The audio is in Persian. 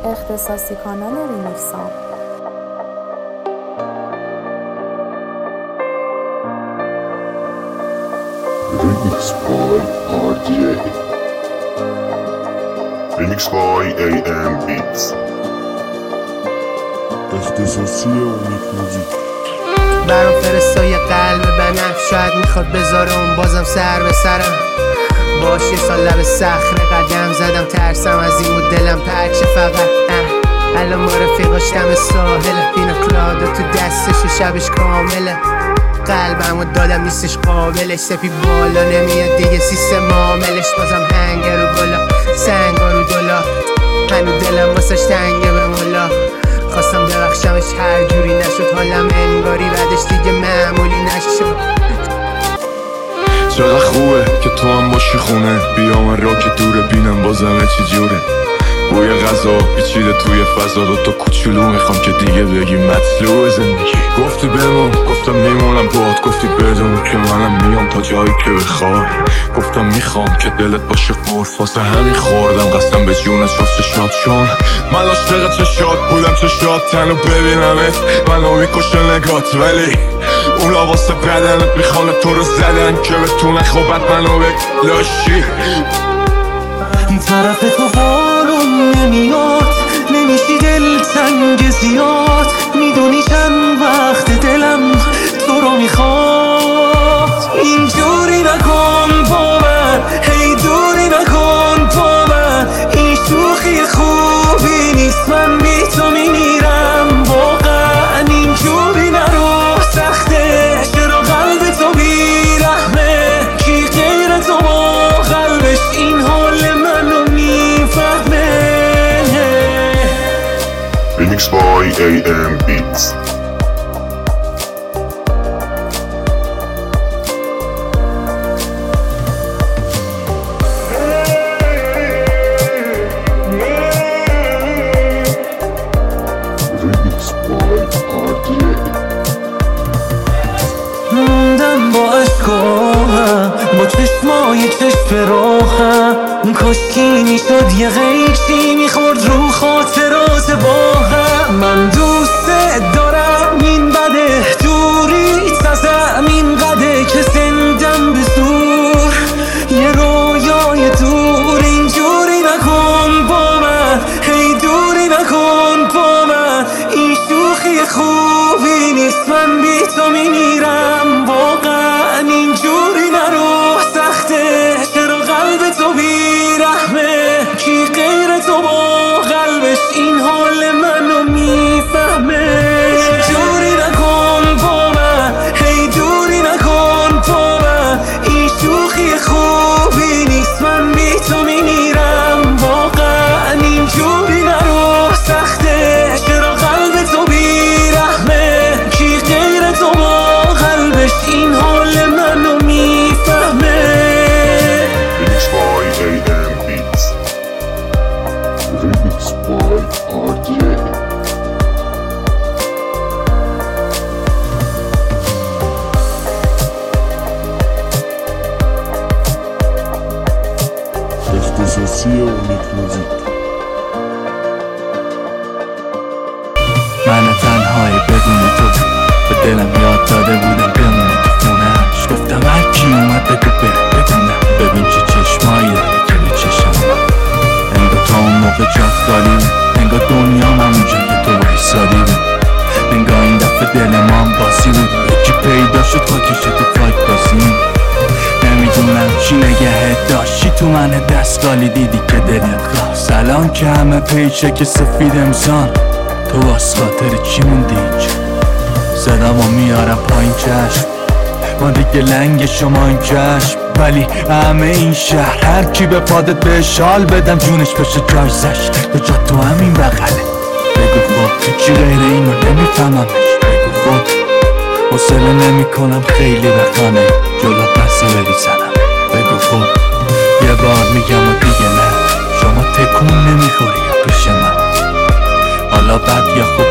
اختصاصی کانال ریمیکسام. Remix by RDA. Remix by AM Beats. اختصاصی اونیک موزیک. برام فرستای قلب بنفش، شاید میخواد بذاره اون بازم سر به سرم. باش یه سال لب صخره قدم زدم، ترسم از این بود دلم پرچه فقط. الان ما رفیقاش دم ساحله، بینا کلادا تو دستش و شبش کامله. قلبمو دادم نیستش قابلش، سپی بالا نمیاد دیگه سیستم عاملش. بازم هنگر و گلا سنگا رو دلا، هنو دلم واسش تنگه به مولا. خواستم ببخشمش هر جوری نشد، حالم انگاری بعدش دیگه معمولی نشد. چقدر خوبه که تو هم باشی خونه، بیا من را که دوره بینم بازمه چی جوره. بوی غذا پیچیده توی فضا، دوتا کوچولو میخوام که دیگه بگی مطلوب زندگی. گفتی بمون گفتم میمونم باهات، گفتی بدون که منم میام تا جایی که بخوای. گفتم میخوام که دلت باشه قرف، واسه همین خوردم قسم به جونت واسه شاد، چون من عاشق چشات بودم، چشات تنو ببینمت منو میکشه نگات، ولی اونا واسه بدنت میخوان تو رو زدن که بتونه خوبت منو بلاشی. طرف تو فالون نمیاد، نمیشی دل تنگ زیاد، میدونی چند وقت دلم تو رو میخواد. اینجوری نکن با من، هی دوری نکن با من، این شوخی خوبی نیست، من بی تو میمیرم واقعا. اینجوری نرو سخته، چرا قلب تو بیرحمه، کی غیر تو با قلبش این حال منو میفهمه. Remix by AM Beats. Remix by RDA. موندم با اشکاهم، با چشمای چشم راهم، کاشکی میشد یه غیچی میخورد رو خاطرات با هم. من دوست دارم این بده، دوری تازم این قده که زندم به زور یه رویای دور. اینجوری نکن با من، هی دوری نکن با من، این شوخی خوبی نیست، من بی تو میمیرم واقعا. اینجوری نرو سخته، چرا قلب تو بیرحمه، کی غیر تو با قلبش این حال منو میفهمه. اینجوری نکن با من، هی دوری نکن با من، این شوخی خوبی نیست، من بی تو میمیرم واقعا. اینجوری نرو سخته، چرا قلب تو بیرحمه، کی غیر تو با قلبش این حال منو میفهمه. Remix by AM Beats. Remix by RDA. اختصاصی اونیک موزیک. من تنهایی بدون تو به دلم یاد داده بودم بمونه تو خونه‌اش. گفتم هرکی اومد بگو بره بدونم، ببین چه چشمایی داره که به چشم اومد. انگار تا اون موقع جات خالی بود، انگار دنیا همونجا که تو وایسادی بود، انگار این دفعه دل ما هم باسی بود، یکی پیدا شد تا کشه تو فایت بازی. نمیدونم چی نگهت داشت، چی تو من دستگالی دیدی که دلت خواست. الان که همه پیچه که سفید امسان، تو واس خاطر چی موندی اینجا؟ صدامو میارم پایین چشم، ما دیگه لنگ شما این چشم، ولی همه این شهر هر کی به پادت به شال بدم جونش بشه جایزش، تو جا تو همین بغله. بگو خب تو چی غیر اینو نمیفهممش، بگو خب حوصله نمی کنم خیلی بخانه جلو پسه بریزنم. بگو خب یه بار میگم و دیگه نه، شما تکون نمیخوری یا پیش من، حالا بد یا خوب